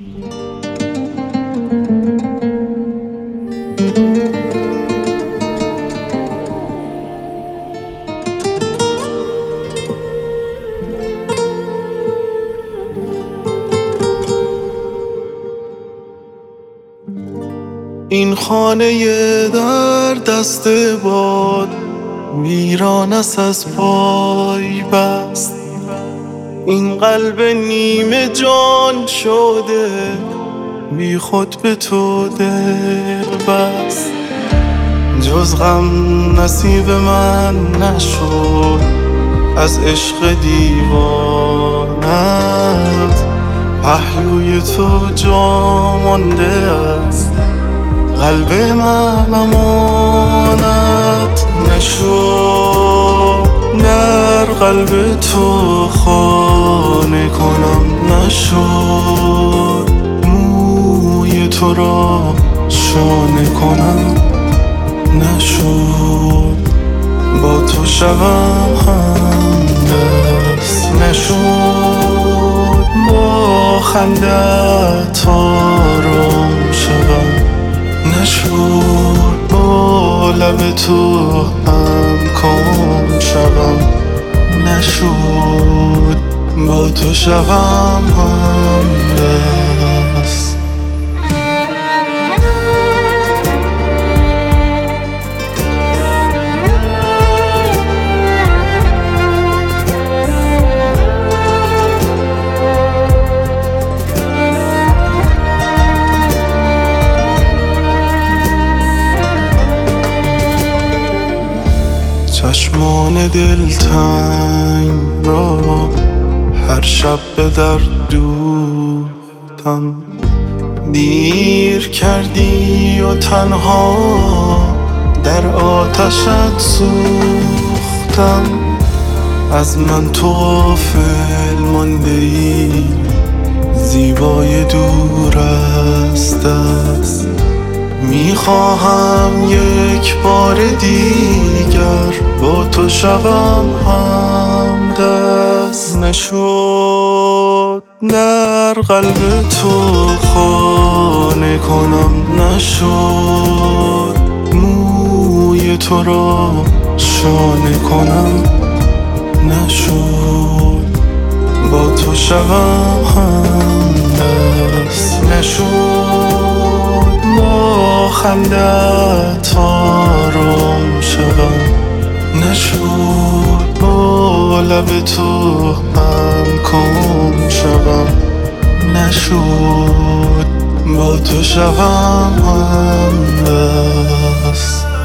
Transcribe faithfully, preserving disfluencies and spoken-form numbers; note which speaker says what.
Speaker 1: این خانه در دست باد ویران است از پای بست. این قلب نیمه جان شده بی خود به تو دل بست. جز غم نصیب من نشد از عشق دیوانت. پهلوی تو جا مانده است قلب من امانت نشد. در قلب تو خانه کنم نشد. موی تو را شانه کنم نشد. با تو شوم همدست نشد. با خندت آرام شوم نشد. با لب تو هم کام شوم نشد. با تو شوم همدست. چشمان دلتنگ را هر شب به در دوختم. دیر کردی و تنها در آتشت سوختم. از من تو غافل مانده ای زیبای دور از دست. میخواهم یک بار دیگر با تو شوم همدست نشد. در قلب تو خانه کنم نشد. موی تو را شانه کنم نشد. با تو شوم همدست نشد. با خندت آرام شوم نشد. با لب تو هم کام شوم نشد. با تو شوم همدست.